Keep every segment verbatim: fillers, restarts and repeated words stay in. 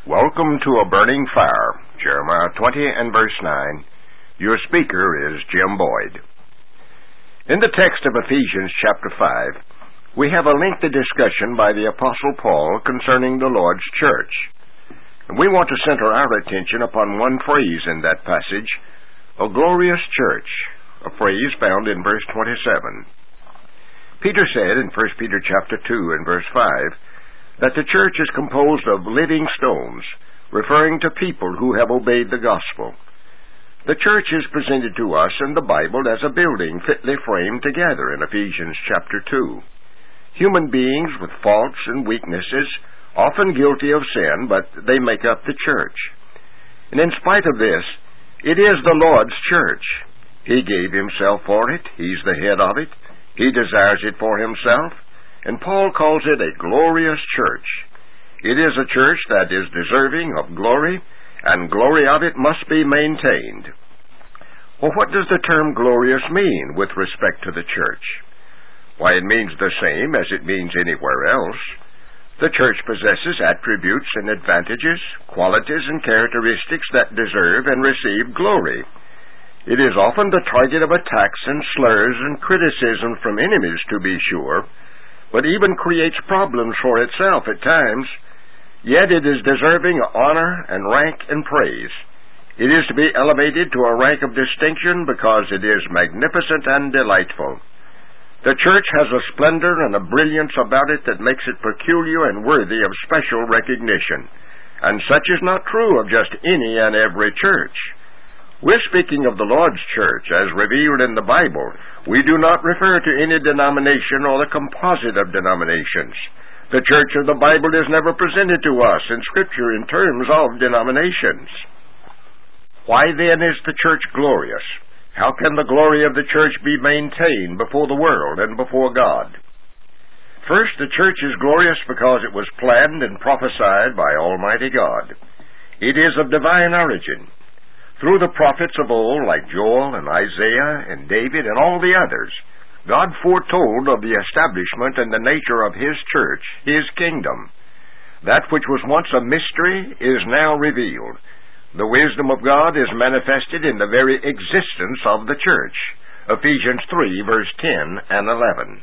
Welcome to A Burning Fire, Jeremiah twenty and verse nine. Your speaker is Jim Boyd. In the text of Ephesians chapter five, we have a lengthy discussion by the Apostle Paul concerning the Lord's church. And we want to center our attention upon one phrase in that passage, a glorious church, a phrase found in verse twenty-seven. Peter said in First Peter chapter two and verse five, that the church is composed of living stones, referring to people who have obeyed the gospel. The church is presented to us in the Bible as a building fitly framed together in Ephesians chapter two. Human beings with faults and weaknesses, often guilty of sin, but they make up the church. And in spite of this, it is the Lord's church. He gave himself for it. He's the head of it. He desires it for himself. And Paul calls it a glorious church. It is a church that is deserving of glory, and glory of it must be maintained. Well, what does the term glorious mean with respect to the church? Why, it means the same as it means anywhere else. The church possesses attributes and advantages, qualities and characteristics that deserve and receive glory. It is often the target of attacks and slurs and criticism from enemies, to be sure, but even creates problems for itself at times. Yet it is deserving of honor and rank and praise. It is to be elevated to a rank of distinction because it is magnificent and delightful. The church has a splendor and a brilliance about it that makes it peculiar and worthy of special recognition. And such is not true of just any and every church. We're speaking of the Lord's church as revealed in the Bible. We do not refer to any denomination or the composite of denominations. The church of the Bible is never presented to us in Scripture in terms of denominations. Why then is the church glorious? How can the glory of the church be maintained before the world and before God? First, the church is glorious because it was planned and prophesied by Almighty God. It is of divine origin. Through the prophets of old, like Joel and Isaiah and David and all the others, God foretold of the establishment and the nature of His church, His kingdom. That which was once a mystery is now revealed. The wisdom of God is manifested in the very existence of the church. Ephesians three, verse ten and eleven.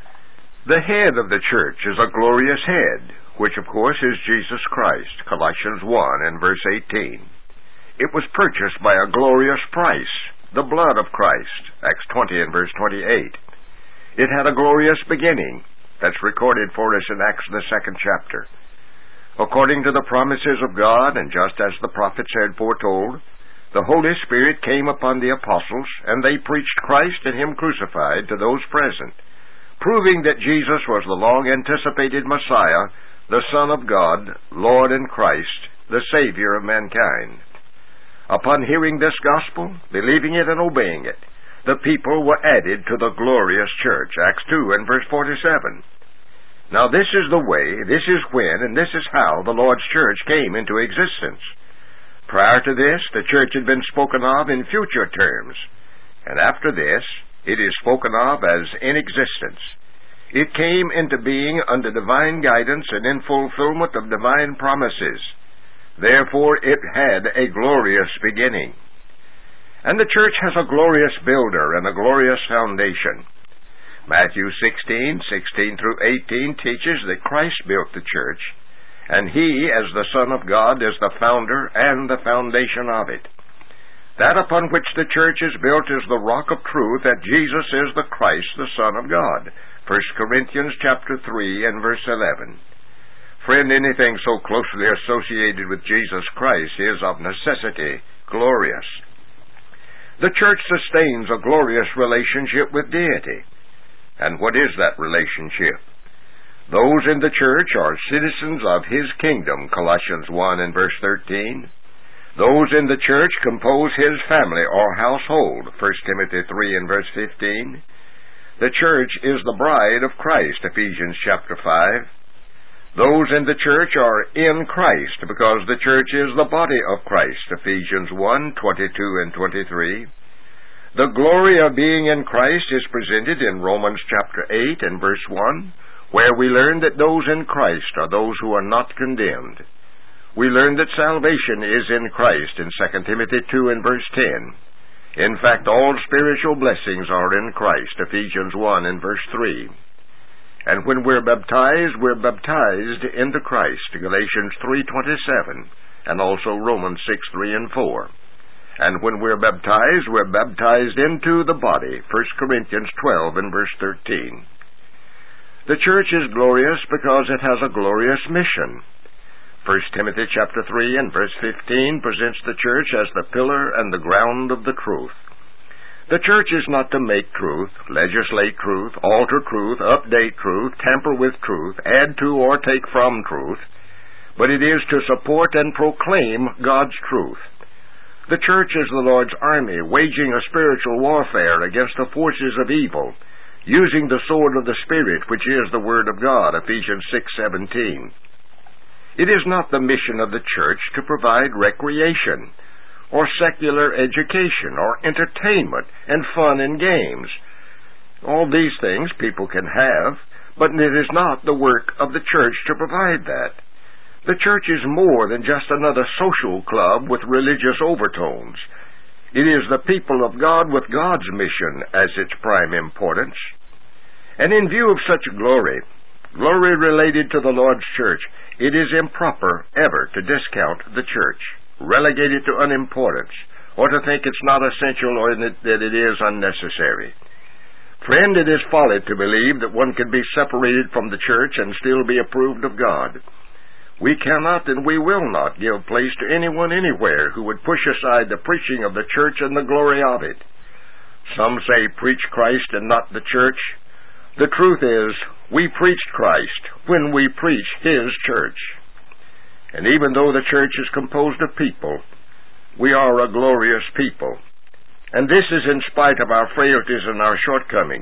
The head of the church is a glorious head, which of course is Jesus Christ, Colossians one and verse eighteen. It was purchased by a glorious price, the blood of Christ, Acts twenty and verse twenty-eight. It had a glorious beginning. That's recorded for us in Acts the second chapter. According to the promises of God, and just as the prophets had foretold, the Holy Spirit came upon the apostles, and they preached Christ and Him crucified to those present, proving that Jesus was the long-anticipated Messiah, the Son of God, Lord and Christ, the Savior of mankind. Upon hearing this gospel, believing it and obeying it, the people were added to the glorious church, Acts two and verse forty-seven. Now this is the way, this is when, and this is how the Lord's church came into existence. Prior to this, the church had been spoken of in future terms, and after this, it is spoken of as in existence. It came into being under divine guidance and in fulfillment of divine promises. Therefore, it had a glorious beginning. And the church has a glorious builder and a glorious foundation. Matthew sixteen, sixteen through eighteen teaches that Christ built the church, and He, as the Son of God, is the founder and the foundation of it. That upon which the church is built is the rock of truth, that Jesus is the Christ, the Son of God. First Corinthians chapter three and verse eleven. Friend, anything so closely associated with Jesus Christ is of necessity glorious. The church sustains a glorious relationship with deity. And what is that relationship? Those in the church are citizens of His kingdom, Colossians one and verse thirteen. Those in the church compose His family or household, First Timothy three and verse fifteen. The church is the bride of Christ, Ephesians chapter five. Those in the church are in Christ, because the church is the body of Christ, Ephesians one, twenty-two and twenty-three. The glory of being in Christ is presented in Romans chapter eight and verse one, where we learn that those in Christ are those who are not condemned. We learn that salvation is in Christ in Second Timothy two and verse ten. In fact, all spiritual blessings are in Christ, Ephesians one and verse three. And when we're baptized, we're baptized into Christ, Galatians three twenty-seven, and also Romans six three and four. And when we're baptized, we're baptized into the body, First Corinthians twelve and verse thirteen. The church is glorious because it has a glorious mission. First Timothy chapter three and verse fifteen presents the church as the pillar and the ground of the truth. The church is not to make truth, legislate truth, alter truth, update truth, tamper with truth, add to or take from truth, but it is to support and proclaim God's truth. The church is the Lord's army, waging a spiritual warfare against the forces of evil, using the sword of the Spirit, which is the Word of God, Ephesians six seventeen. It is not the mission of the church to provide recreation, or secular education, or entertainment, and fun and games. All these things people can have, but it is not the work of the church to provide that. The church is more than just another social club with religious overtones. It is the people of God with God's mission as its prime importance. And in view of such glory, glory related to the Lord's church, it is improper ever to discount the church, relegate it to unimportance, or to think it's not essential or that it is unnecessary. Friend, it is folly to believe that one can be separated from the church and still be approved of God. We cannot and we will not give place to anyone anywhere who would push aside the preaching of the church and the glory of it. Some say, preach Christ and not the church. The truth is, we preached Christ when we preach His church. And even though the church is composed of people, we are a glorious people. And this is in spite of our frailties and our shortcomings.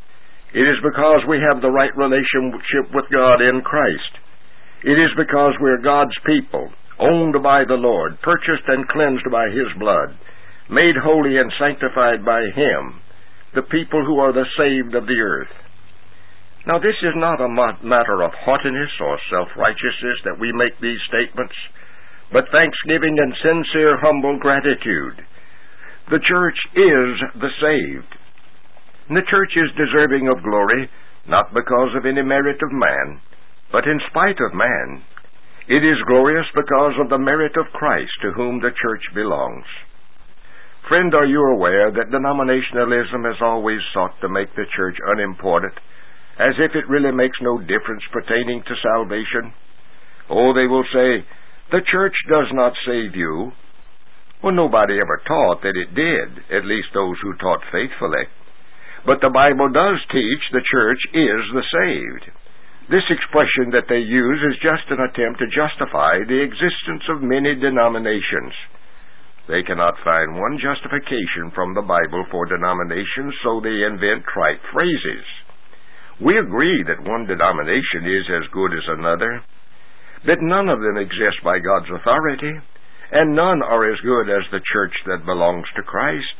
It is because we have the right relationship with God in Christ. It is because we're God's people, owned by the Lord, purchased and cleansed by His blood, made holy and sanctified by Him, the people who are the saved of the earth. Now, this is not a matter of haughtiness or self-righteousness that we make these statements, but thanksgiving and sincere, humble gratitude. The church is the saved. And the church is deserving of glory, not because of any merit of man, but in spite of man. It is glorious because of the merit of Christ, to whom the church belongs. Friend, are you aware that denominationalism has always sought to make the church unimportant, as if it really makes no difference pertaining to salvation? Oh, they will say, the church does not save you. Well, nobody ever taught that it did, at least those who taught faithfully. But the Bible does teach the church is the saved. This expression that they use is just an attempt to justify the existence of many denominations. They cannot find one justification from the Bible for denominations, so they invent trite phrases. We agree that one denomination is as good as another, but none of them exist by God's authority, and none are as good as the church that belongs to Christ.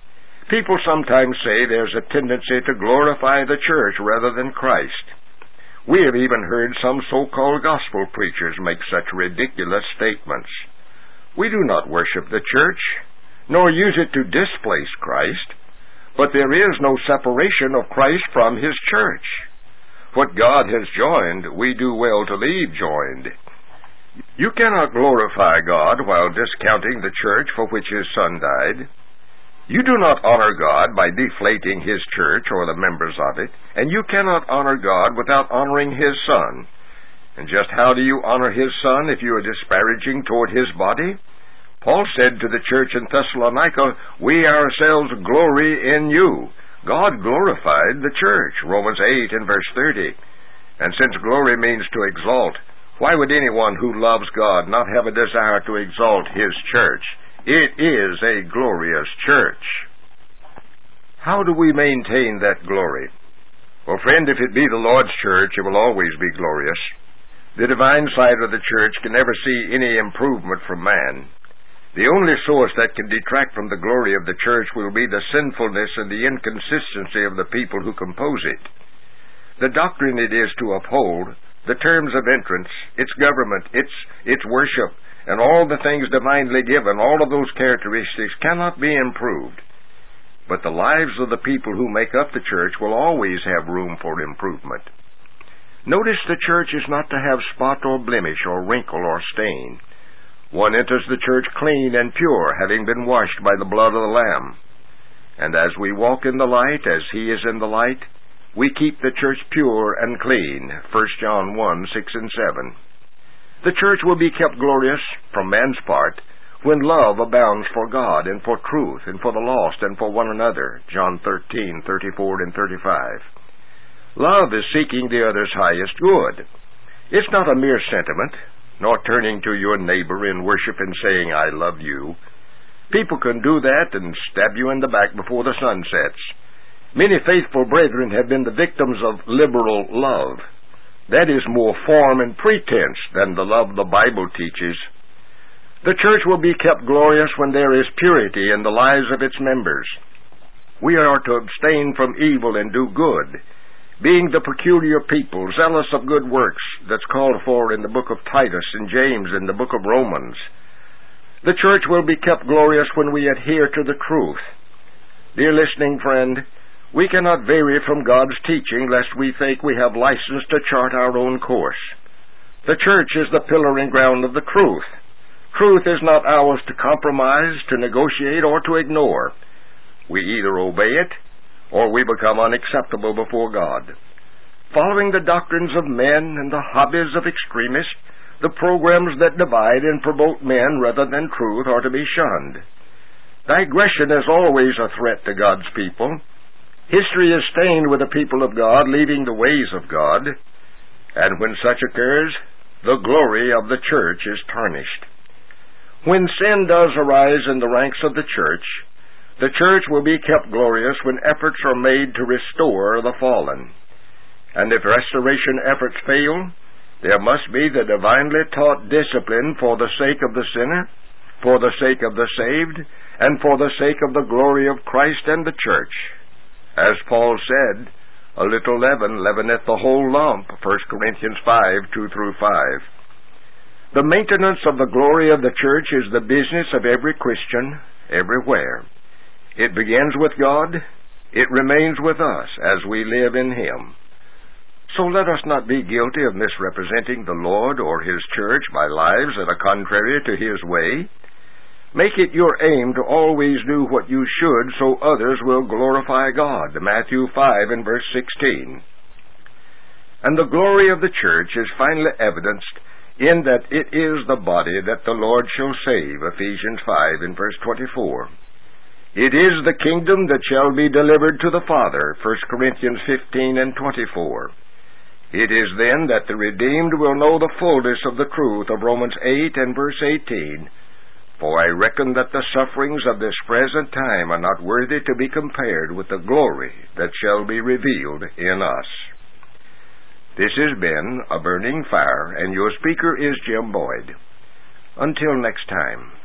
People sometimes say there's a tendency to glorify the church rather than Christ. We have even heard some so-called gospel preachers make such ridiculous statements. We do not worship the church, nor use it to displace Christ, but there is no separation of Christ from His church. What God has joined, we do well to leave joined. You cannot glorify God while discounting the church for which His Son died. You do not honor God by deflating His church or the members of it, and you cannot honor God without honoring His Son. And just how do you honor His Son if you are disparaging toward His body? Paul said to the church in Thessalonica, we ourselves glory in you. God glorified the church, Romans eight and verse thirty. And since glory means to exalt, why would anyone who loves God not have a desire to exalt His church? It is a glorious church. How do we maintain that glory? Well, friend, if it be the Lord's church, it will always be glorious. The divine side of the church can never see any improvement from man. The only source that can detract from the glory of the church will be the sinfulness and the inconsistency of the people who compose it. The doctrine it is to uphold, the terms of entrance, its government, its, its worship, and all the things divinely given, all of those characteristics cannot be improved. But the lives of the people who make up the church will always have room for improvement. Notice the church is not to have spot or blemish or wrinkle or stain. One enters the church clean and pure, having been washed by the blood of the Lamb. And as we walk in the light, as He is in the light, we keep the church pure and clean, First John one, six and seven. The church will be kept glorious from man's part when love abounds for God and for truth and for the lost and for one another, John thirteen, thirty-four and thirty-five. Love is seeking the other's highest good. It's not a mere sentiment, nor turning to your neighbor in worship and saying, I love you. People can do that and stab you in the back before the sun sets. Many faithful brethren have been the victims of liberal love. That is more form and pretense than the love the Bible teaches. The church will be kept glorious when there is purity in the lives of its members. We are to abstain from evil and do good, being the peculiar people, zealous of good works, that's called for in the book of Titus and James and the book of Romans. The church will be kept glorious when we adhere to the truth. Dear listening friend, we cannot vary from God's teaching lest we think we have license to chart our own course. The church is the pillar and ground of the truth. Truth is not ours to compromise, to negotiate, or to ignore. We either obey it, or we become unacceptable before God. Following the doctrines of men and the hobbies of extremists, the programs that divide and promote men rather than truth are to be shunned. Digression is always a threat to God's people. History is stained with the people of God leaving the ways of God, and when such occurs, the glory of the church is tarnished. When sin does arise in the ranks of the church, the church will be kept glorious when efforts are made to restore the fallen. And if restoration efforts fail, there must be the divinely taught discipline for the sake of the sinner, for the sake of the saved, and for the sake of the glory of Christ and the church. As Paul said, a little leaven leaveneth the whole lump, First Corinthians five, two through five. The maintenance of the glory of the church is the business of every Christian, everywhere. It begins with God. It remains with us as we live in Him. So let us not be guilty of misrepresenting the Lord or His church by lives that are contrary to His way. Make it your aim to always do what you should so others will glorify God, Matthew five and verse sixteen. And the glory of the church is finally evidenced in that it is the body that the Lord shall save, Ephesians five and verse twenty-four. It is the kingdom that shall be delivered to the Father, First Corinthians fifteen and twenty-four. It is then that the redeemed will know the fullness of the truth of Romans eight and verse eighteen. For I reckon that the sufferings of this present time are not worthy to be compared with the glory that shall be revealed in us. This has been A Burning Fire, and your speaker is Jim Boyd. Until next time.